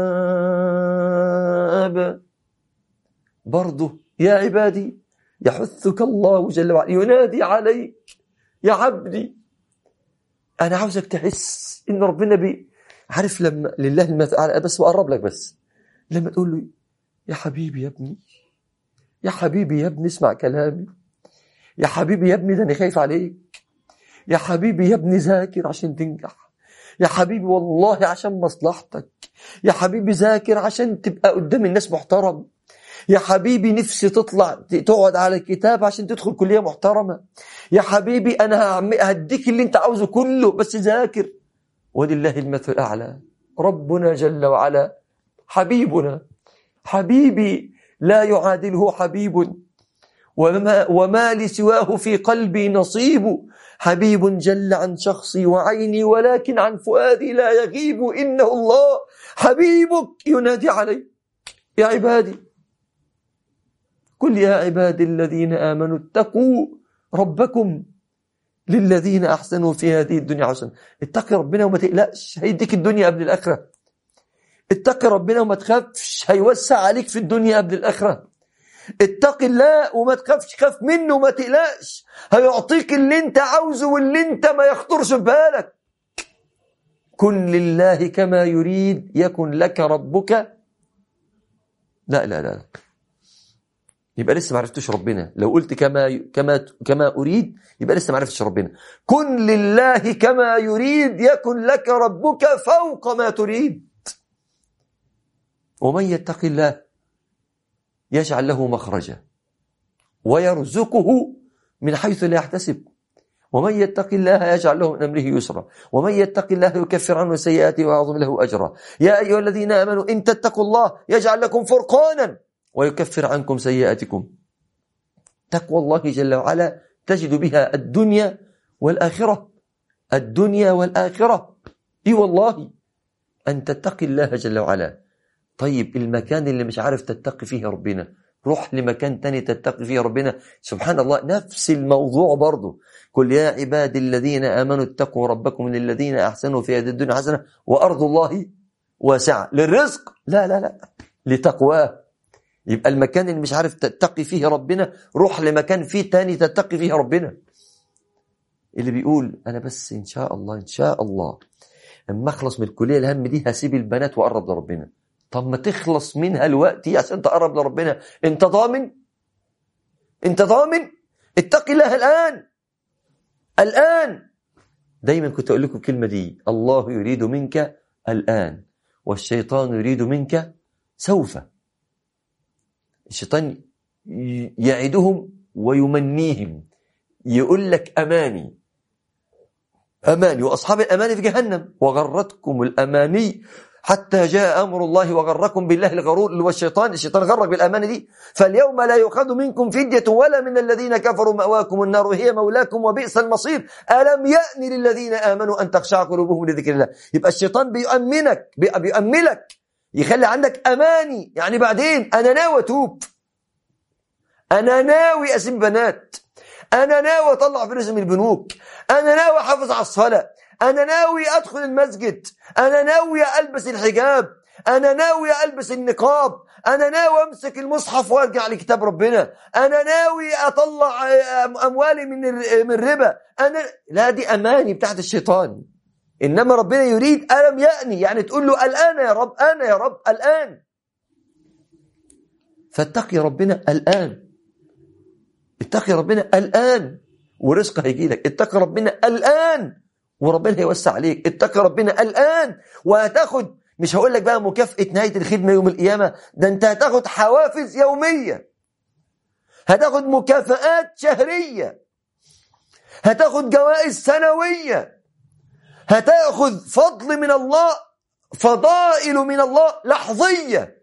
حساب. برضو يا عبادي يحثك الله جل وعلا، ينادي عليك: يا عبدي أنا عاوزك تحس إن ربنا عارف لما لله المثل، بس بقرب لك، بس لما تقول له: يا حبيبي يا ابني، يا حبيبي يا ابني اسمع كلامي، يا حبيبي يا ابني ده أنا خايف عليك، يا حبيبي يا ابني ذاكر عشان تنجح، يا حبيبي والله عشان مصلحتك، يا حبيبي ذاكر عشان تبقى قدام الناس محترم، يا حبيبي نفسي تطلع تقعد على الكتاب عشان تدخل كلية محترمة، يا حبيبي أنا هديك اللي انت عاوزه كله بس ذاكر. ولله المثل الأعلى، ربنا جل وعلا حبيبنا، حبيبي لا يعادله حبيب، وما لسواه في قلبي نصيب، حبيب جل عن شخصي وعيني ولكن عن فؤادي لا يغيب، إنه الله حبيبك ينادي علي: يا عبادي، قل يا عبادي الذين آمنوا اتقوا ربكم للذين أحسنوا في هذه الدنيا حسنة. اتقي ربنا وما تقلقش، هيديك الدنيا قبل الآخرة. اتقي ربنا وما تخافش، هيوسع عليك في الدنيا قبل الآخرة. اتقي الله وما تخافش، خاف منه وما تقلقش، هيعطيك اللي انت عاوزه واللي انت ما يخطرش في بالك. كن لله كما يريد يكن لك ربك. لا لا لا، يبقى لسه ما عرفتش ربنا. لو قلت كما أريد يبقى لسه ما عرفتش ربنا. كن لله كما يريد يكن لك ربك فوق ما تريد. ومن يتق الله يجعل له مخرجا ويرزقه من حيث لا يحتسب، ومن يتق الله يجعل له من أمره يسرا، ومن يتق الله يكفر عنه سيئاته ويعظم له أجرا. يا أيها الذين آمنوا إن تتقوا الله يجعل لكم فرقانا ويكفر عنكم سيئاتكم. تقوى الله جل وعلا تجد بها الدنيا والآخرة، الدنيا والآخرة. إي والله، أن تتقي الله جل وعلا. طيب المكان اللي مش عارف تتقي فيه ربنا روح لمكان تاني تتقي فيه ربنا. سبحان الله، نفس الموضوع برضه. قل يا عبادي الذين آمنوا اتقوا ربكم للذين أحسنوا في هذه الدنيا حسنة وأرض الله واسعة. للرزق؟ لا لا لا، لتقواه. يبقى المكان اللي مش عارف تتقي فيه ربنا، روح لمكان فيه تاني تتقي فيه ربنا. اللي بيقول أنا بس إن شاء الله إن شاء الله اما اخلص من الكلية الهم دي هسيب البنات وأقرب لربنا. طب ما تخلص منها الوقت عشان تقرب لربنا. انت ضامن؟ انت ضامن؟ اتق الله الآن. الآن. دايما كنت أقول لكم الكلمة دي، الله يريد منك الآن والشيطان يريد منك سوف. الشيطان يعدهم ويمنيهم، يقول لك أماني أماني، وأصحاب الأماني في جهنم. وغرتكم الأماني حتى جاء أمر الله وغركم بالله الغرور اللي هو الشيطان. الشيطان غرك بالأماني دي. فاليوم لا يؤخذ منكم فدية ولا من الذين كفروا، مأواكم النار وهي مولاكم وبئس المصير. ألم يأن للذين آمنوا أن تخشع قلوبهم لذكر الله. يبقى الشيطان بيؤمنك، بيؤملك، يخلي عندك أماني. يعني بعدين أنا ناوي أتوب، أنا ناوي أسيب بنات، أنا ناوي أطلع فلوس من البنوك، أنا ناوي أحافظ على الصلاة، أنا ناوي أدخل المسجد، أنا ناوي ألبس الحجاب، أنا ناوي ألبس النقاب، أنا ناوي أمسك المصحف وأرجع لكتاب ربنا، أنا ناوي أطلع أموالي من الربا. لا، دي أماني بتاعت الشيطان. إنما ربنا يريد ألم يأني، يعني تقول له الآن يا رب، أنا يا رب الآن. فاتقي ربنا الآن، اتقي ربنا الآن ورزق هيجي لك. اتقي ربنا الآن وربنا هيوسع عليك. اتقي ربنا الآن وهتاخد، مش هقول لك بقى مكافأة نهاية الخدمة يوم القيامة، ده انت هتاخد حوافز يومية، هتاخد مكافآت شهرية، هتاخد جوائز سنوية، هتاخد فضل من الله، فضائل من الله لحظية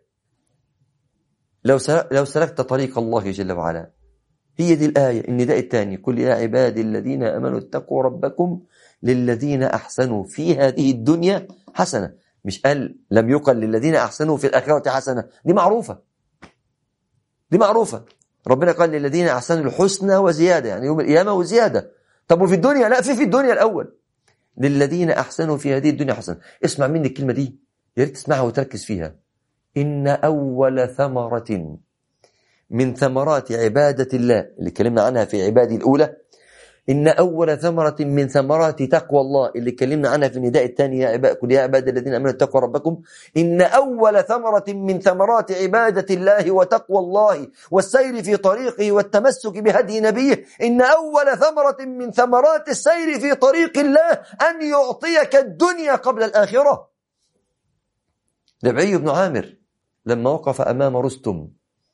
لو سلكت طريق الله جل وعلا. هي دي الآية، النداء الثاني. قل يا عبادي الذين آمنوا اتقوا ربكم للذين أحسنوا في هذه الدنيا حسنة. مش قال، لم يقل للذين أحسنوا في الآخرة حسنة، دي معروفة، دي معروفة. ربنا قال للذين أحسنوا الحسنى وزيادة، يعني يوم القيامة وزيادة. طب وفي الدنيا؟ لا، في الدنيا الأول. للذين أحسنوا في هذه الدنيا حسنة. اسمع مني الكلمة دي، يا ريت تسمعها وتركز فيها. إن أول ثمرة من ثمرات عبادة الله اللي اتكلمنا عنها في عبادي الأولى، إن أول ثمرة من ثمرات تقوى الله اللي اتكلمنا عنها في النداء الثاني، يا عباد الذين آمنوا اتقوا ربكم. إن أول ثمرة من ثمرات عبادة الله وتقوى الله والسير في طريقه والتمسك بهدي نبيه، إن أول ثمرة من ثمرات السير في طريق الله أن يعطيك الدنيا قبل الآخرة. ربعي بن عامر لما وقف أمام رستم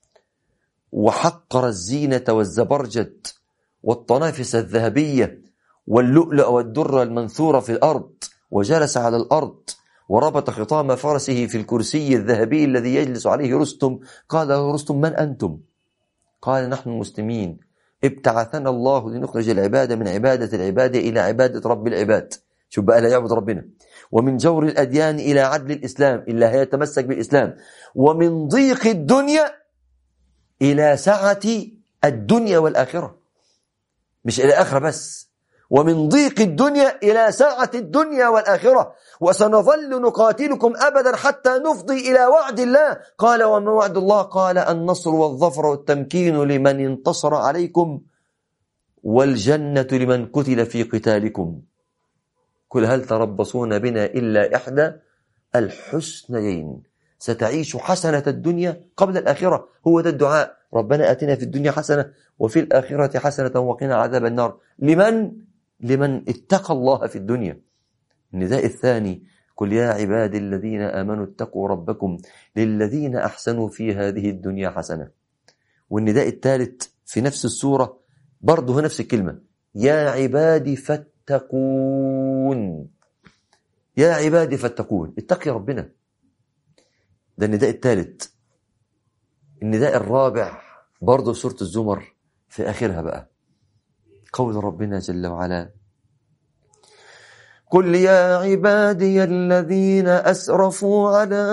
وحقر الزينة والزبرجد والطنافس الذهبية واللؤلؤ والدر المنثورة في الأرض، وجلس على الأرض وربط خطام فرسه في الكرسي الذهبي الذي يجلس عليه رستم، قال له رستم: من أنتم؟ قال: نحن المسلمين، ابتعثنا الله لنخرج العباد من عبادة العباد إلى عبادة رب العباد. شوف بقى، لا يعبد ربنا. ومن جور الأديان إلى عدل الإسلام، إلا هيتمسك بالإسلام. ومن ضيق الدنيا إلى سعة الدنيا والآخرة، مش إلى آخرة بس، ومن ضيق الدنيا إلى سعة الدنيا والآخرة. وسنظل نقاتلكم أبدا حتى نفضي إلى وعد الله. قال: وما وعد الله؟ قال: النصر والظفر والتمكين لمن انتصر عليكم والجنة لمن قتل في قتالكم. قل هل تربصون بنا إلا إحدى الحسنيين، ستعيش حسنة الدنيا قبل الآخرة. هو ده الدعاء: ربنا آتنا في الدنيا حسنة وفي الآخرة حسنة وقنا عذاب النار. لمن اتقى الله في الدنيا. النداء الثاني: قل يا عبادي الذين آمنوا اتقوا ربكم للذين أحسنوا في هذه الدنيا حسنة. والنداء الثالث في نفس السورة برضه نفس الكلمة: يا عبادي فاتقون. يا عبادي فاتقون، اتقي ربنا. ده النداء الثالث. النداء الرابع برضه سورة الزمر في آخرها بقى قول ربنا جل وعلا: قل يا عبادي الذين أسرفوا على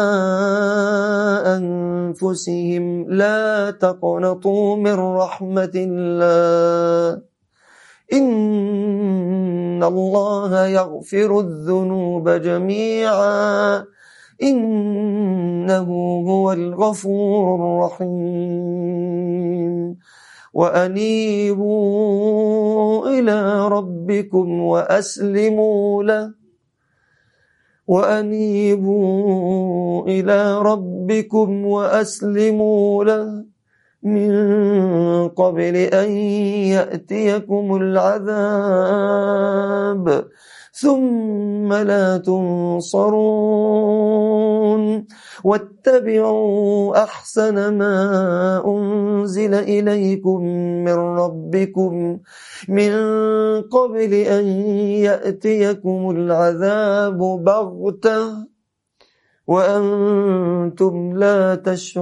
أنفسهم لا تقنطوا من رحمة الله إن الله يغفر الذنوب جميعا إنه هو الغفور الرحيم وأنيبوا إلى ربكم وأسلموا له من قبل أن يأتيكم العذاب ثم لا تنصرون واتبعوا أحسن ما أنزل إليكم من ربكم من قبل أن يأتيكم العذاب بغتة وأنتم لا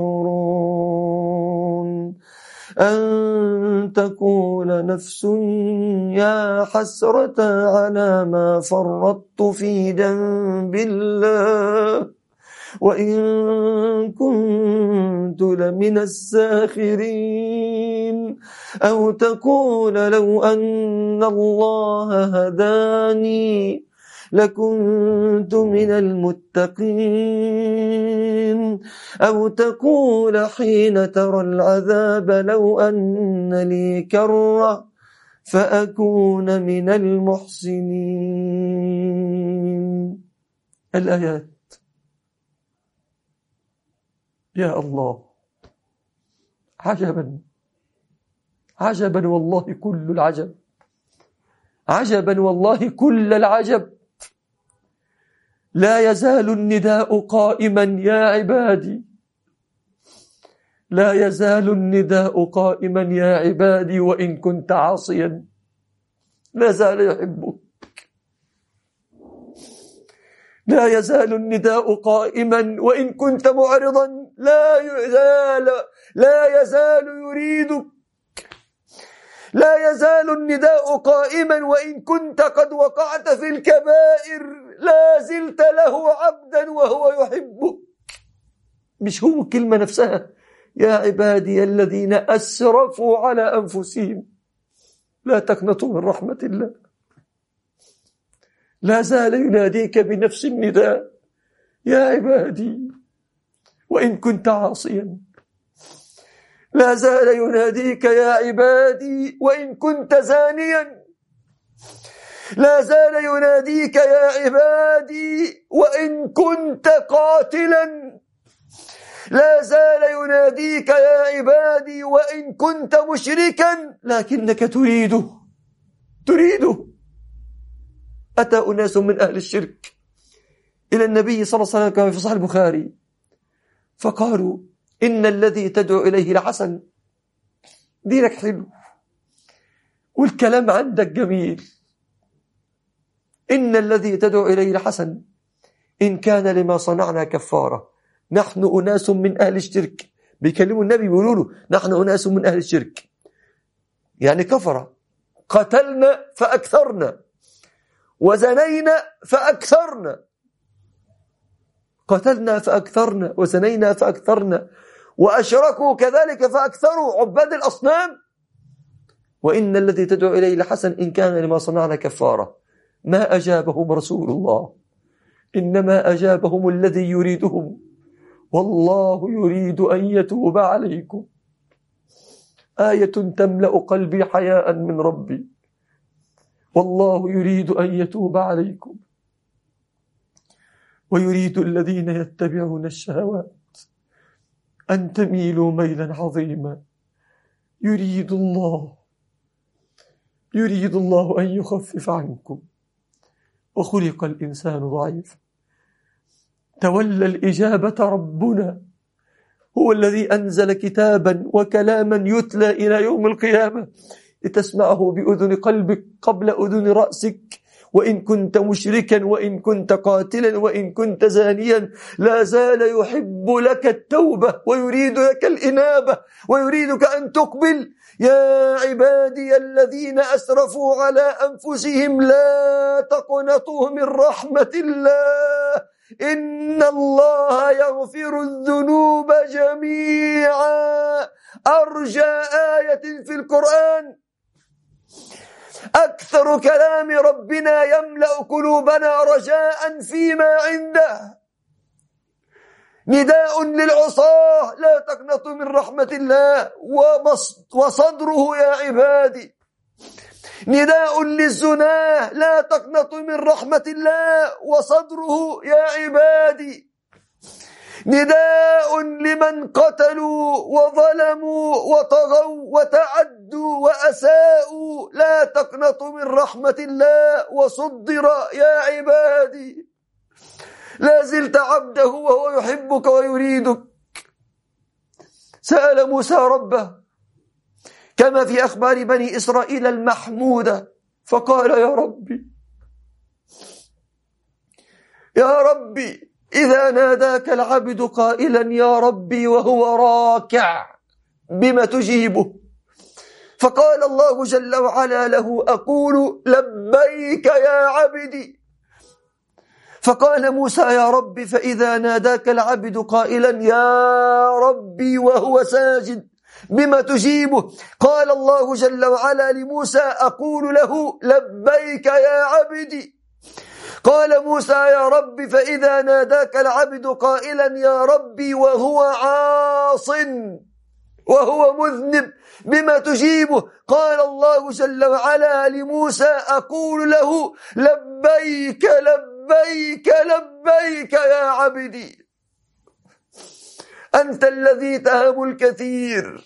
تشعرون أن تقول نفس يا حسرة على ما فرطت في جنب الله وإن كنت لمن الساخرين أو تقول لو أن الله هداني لكنت من المتقين أو تقول حين ترى العذاب لو أن لي كرة فأكون من المحسنين. الآيات يا الله عجبا عجبا والله كل العجب، عجبا والله كل العجب. لا يزال النداء قائما يا عبادي، لا يزال النداء قائما يا عبادي وإن كنت عاصيا لا زال يحبك. لا يزال النداء قائما وإن كنت معرضا لا يزال يريدك. لا يزال النداء قائما وإن كنت قد وقعت في الكبائر لا زلت له عبدا وهو يحبك. مش هو الكلمة نفسها يا عبادي الذين أسرفوا على أنفسهم لا تقنطوا من رحمة الله. لا زال يناديك بنفس النداء يا عبادي وإن كنت عاصيا. لا زال يناديك يا عبادي وإن كنت زانيا. لا زال يناديك يا عبادي وإن كنت قاتلا. لا زال يناديك يا عبادي وإن كنت مشركا لكنك تريده. أتى أناس من أهل الشرك إلى النبي صلى الله عليه وسلم كما في صحيح البخاري فقالوا إن الذي تدعو إليه لحسن، دينك حلو والكلام عندك جميل، إن الذي تدعو إليه لحسن إن كان لما صنعنا كفارة. نحن أناس من أهل الشرك، بيكلموا النبي بيقولوا له نحن أناس من أهل الشرك، يعني كفرة، قتلنا فأكثرنا وزنينا فأكثرنا، قتلنا فأكثرنا وزنينا فأكثرنا وأشركوا كذلك فأكثروا عباد الأصنام. وإن الذي تدعو إليه لحسن إن كان لما صنعنا كفارة. ما أجابهم رسول الله، إنما أجابهم الذي يريدهم، والله يريد أن يتوب عليكم. آية تملأ قلبي حياء من ربي، والله يريد أن يتوب عليكم ويريد الذين يتبعون الشهوات أن تميلوا ميلا عظيما. يريد الله أن يخفف عنكم وخلق الإنسان ضعيفا. تولى الإجابة ربنا، هو الذي أنزل كتابا وكلاما يتلى إلى يوم القيامة لتسمعه بأذن قلبك قبل أذن رأسك وإن كنت مشركا، وإن كنت قاتلا، وإن كنت زانيا، لا زال يحب لك التوبة ويريد لك الإنابة ويريدك أن تقبل. يا عبادي الذين أسرفوا على أنفسهم لا تقنطوا من رحمة الله إن الله يغفر الذنوب جميعا. أرجى آية في القرآن، أكثر كلام ربنا يملأ قلوبنا رجاء فيما عنده. نداء للعصاة لا تقنطوا من رحمة الله وصدره يا عبادي. نداء للزناه لا تقنطوا من رحمة الله وصدره يا عبادي. نداء لمن قتلوا وظلموا وطغوا وتعدوا وأساءوا لا تقنطوا من رحمة الله وصدر يا عبادي. لا زلت عبده وهو يحبك ويريدك. سأل موسى ربه كما في أخبار بني إسرائيل المحمودة فقال يا ربي إذا ناداك العبد قائلا يا ربي وهو راكع بما تجيبه؟ فقال الله جل وعلا له أقول لبيك يا عبدي. فقال موسى يا رب فإذا ناداك العبد قائلا يا ربي وهو ساجد بما تجيبه؟ قال الله جل وعلا لموسى أقول له لبيك يا عبدي. قال موسى يا رب فإذا ناداك العبد قائلا يا ربي وهو عاص وهو مذنب بما تجيبه؟ قال الله جل وعلا لموسى أقول له لبيك لبيك لبيك يا عبدي. أنت الذي تهب الكثير،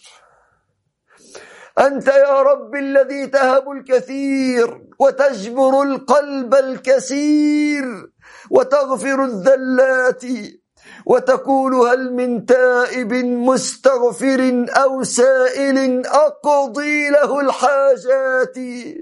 أنت يا رب الذي تهب الكثير وتجبر القلب الكثير وتغفر الذلات وتقول هل من تائب مستغفر أو سائل أقضي له الحاجات.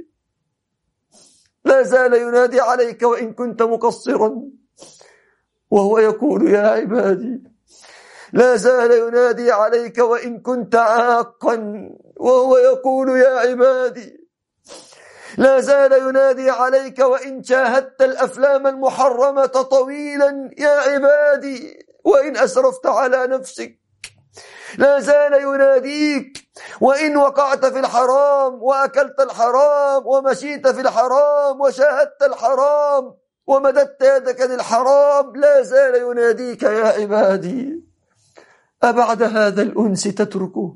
لا زال ينادي عليك وإن كنت مقصرا وهو يقول يا عبادي. لا زال ينادي عليك وإن كنت عاقا وهو يقول يا عبادي. لا زال ينادي عليك وإن شاهدت الأفلام المحرمة طويلا يا عبادي وإن أسرفت على نفسك. لا زال يناديك وإن وقعت في الحرام وأكلت الحرام ومشيت في الحرام وشاهدت الحرام ومددت يدك للحرام. لا زال يناديك يا عبادي. أبعد هذا الأنس تتركه؟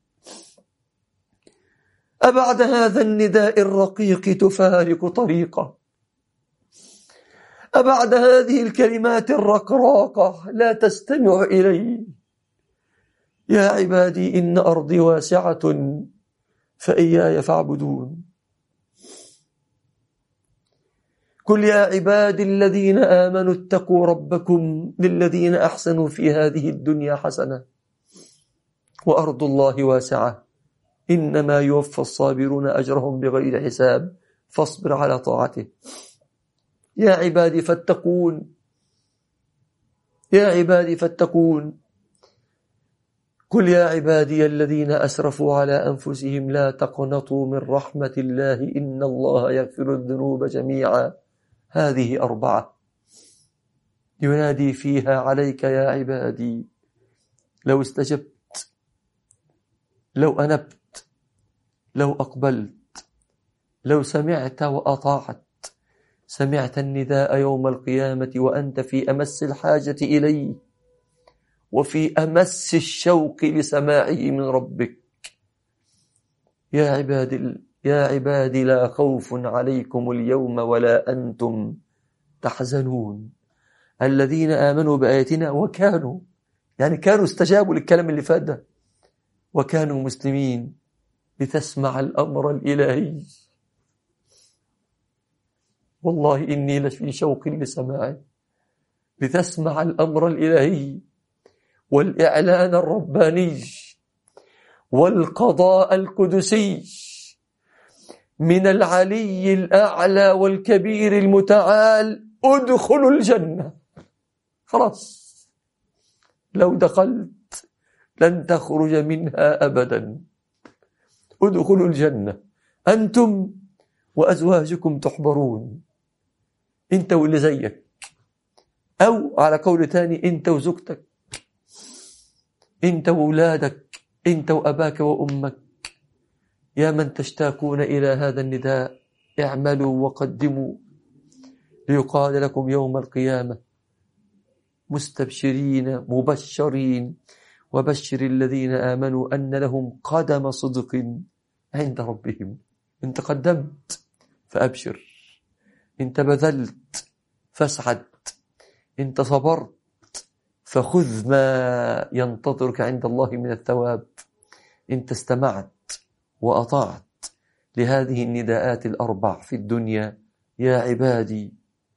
أبعد هذا النداء الرقيق تفارق طريقه؟ أبعد هذه الكلمات الرقراقة لا تستمع إلي؟ يا عبادي إن أرضي واسعة فإياي فاعبدون. قل يا عبادي الذين آمنوا اتقوا ربكم للذين أحسنوا في هذه الدنيا حسنة وأرض الله واسعة إنما يوفى الصابرون أجرهم بغير حساب فاصبر على طاعته. يا عبادي فاتقون، يا عبادي فاتقون. قل يا عبادي الذين أسرفوا على أنفسهم لا تقنطوا من رحمة الله إن الله يغفر الذنوب جميعا. هذه 4 ينادي فيها عليك يا عبادي. لو استجبت، لو أنبت، لو أقبلت، لو سمعت وأطاعت، سمعت النداء يوم القيامة وأنت في أمس الحاجة إليه وفي أمس الشوق لسماعه من ربك. يا عبادي لا خوف عليكم اليوم ولا أنتم تحزنون. الذين آمنوا بآياتنا وكانوا كانوا استجابوا للكلام اللي فات ده وكانوا مسلمين لتسمع الأمر الإلهي. والله إني لفي شوق لسماعه. لتسمع الأمر الإلهي والإعلان الرباني والقضاء القدسي من العلي الأعلى والكبير المتعال: ادخلوا الجنة. خلاص، لو دخلت لن تخرج منها أبدا. ادخلوا الجنة أنتم وأزواجكم تحبرون، أنت واللي زيك، أو على قول تاني أنت وزوجتك، أنت وأولادك، أنت وأباك وأمك. يا من تشتاقون إلى هذا النداء، اعملوا وقدموا ليقال لكم يوم القيامة مستبشرين مبشرين: وبشر الذين آمنوا أن لهم قدم صدق عند ربهم. انت قدمت فأبشر، انت بذلت فاسعد، انت صبرت فخذ ما ينتظرك عند الله من الثواب. انت استمعت وأطعت لهذه النداءات الأربع في الدنيا: يا عبادي،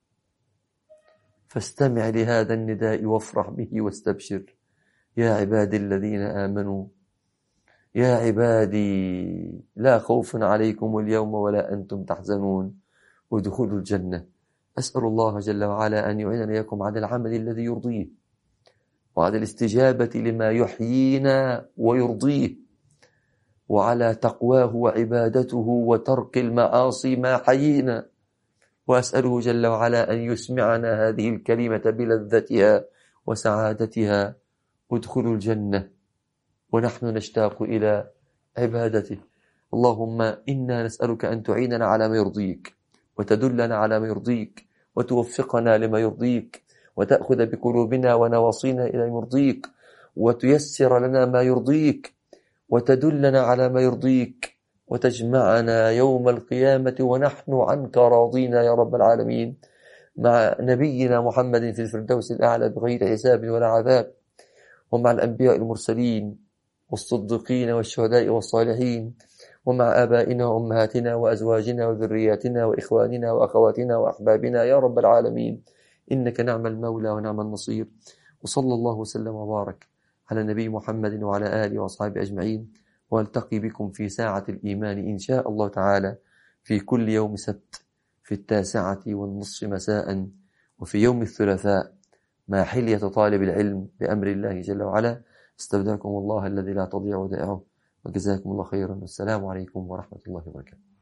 فاستمع لهذا النداء وافرح به واستبشر. يا عبادي الذين آمنوا، يا عبادي لا خوف عليكم اليوم ولا أنتم تحزنون، ادخلوا الجنة. أسأل الله جل وعلا أن يعيننا إياكم على العمل الذي يرضيه، وعلى الاستجابة لما يحيينا ويرضيه، وعلى تقواه وعبادته وترك المعاصي ما حيينا. وأسأله جل وعلا أن يسمعنا هذه الكلمة بلذتها وسعادتها: ادخلوا الجنة، ونحن نشتاق إلى عبادته. اللهم إنا نسألك أن تعيننا على ما يرضيك، وتدلنا على ما يرضيك، وتوفقنا لما يرضيك، وتأخذ بقلوبنا ونواصينا إلى ما يرضيك، وتيسر لنا ما يرضيك، وتدلنا على ما يرضيك، وتجمعنا يوم القيامة ونحن عنك راضين يا رب العالمين، مع نبينا محمد في الفردوس الأعلى بغير حساب ولا عذاب، ومع الأنبياء المرسلين والصديقين والشهداء والصالحين، ومع آبائنا وأمهاتنا وأزواجنا وذرياتنا وإخواننا وأخواتنا وأحبابنا يا رب العالمين، إنك نعم المولى ونعم النصير. وصلى الله وسلم وبارك على نبي محمد وعلى آله وأصحابه أجمعين، والتقي بكم في ساعة الإيمان إن شاء الله تعالى في كل يوم سبت في 9:30 مساء، وفي يوم الثلاثاء مع حلية طالب العلم بأمر الله جل وعلا. استودعكم الله الذي لا تضيع ودائعه، وجزاكم الله خيرا، والسلام عليكم ورحمة الله وبركاته.